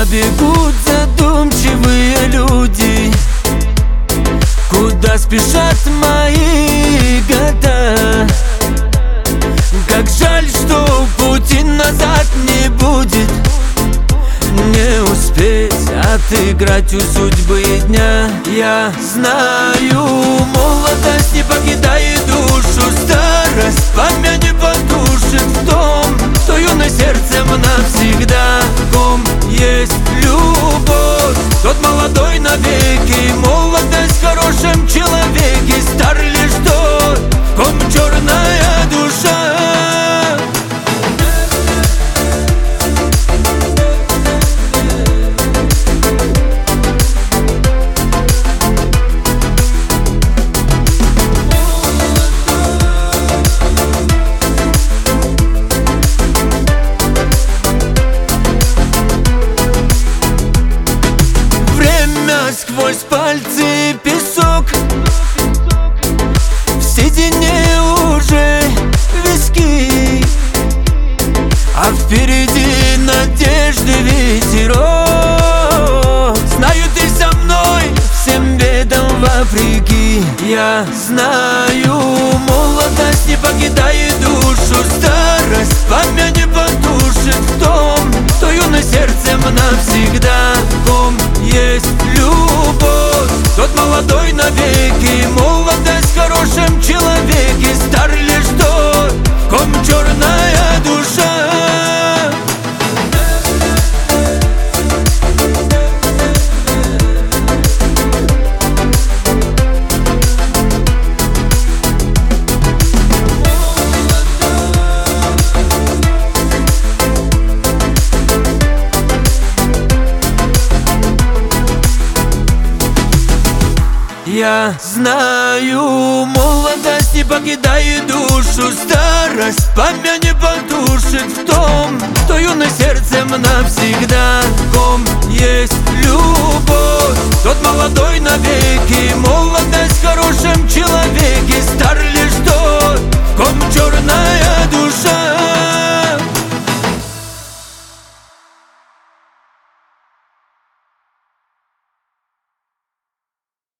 бегут задумчивые люди? Куда спешат мои года? Как жаль, что пути назад не будет. Не успеть отыграть у судьбы дня. Я знаю, молодость не покидает душу, старость память не потушит в том, что юное сердцем навсегда. В ком есть любовь, тот молодой навеки. Молодость в хорошем человеке, стар лишь тот, в ком черная душа. Сквозь пальцы песок, в седине уже виски, а впереди надежды ветерок. Знаю, ты со мной всем бедам вопреки. Я знаю, молодость не покидает душу, старость память не потушит в том, что юное сердцем навсегда. В ком есть любовь, тот молодой навеки. Молодость в хорошем человеке, стар лишь тот, в ком черная душа. Я знаю, молодость не покидает душу, старость память не потушит в том, что юное сердцем навсегда. В ком есть любовь, тот молодой навеки.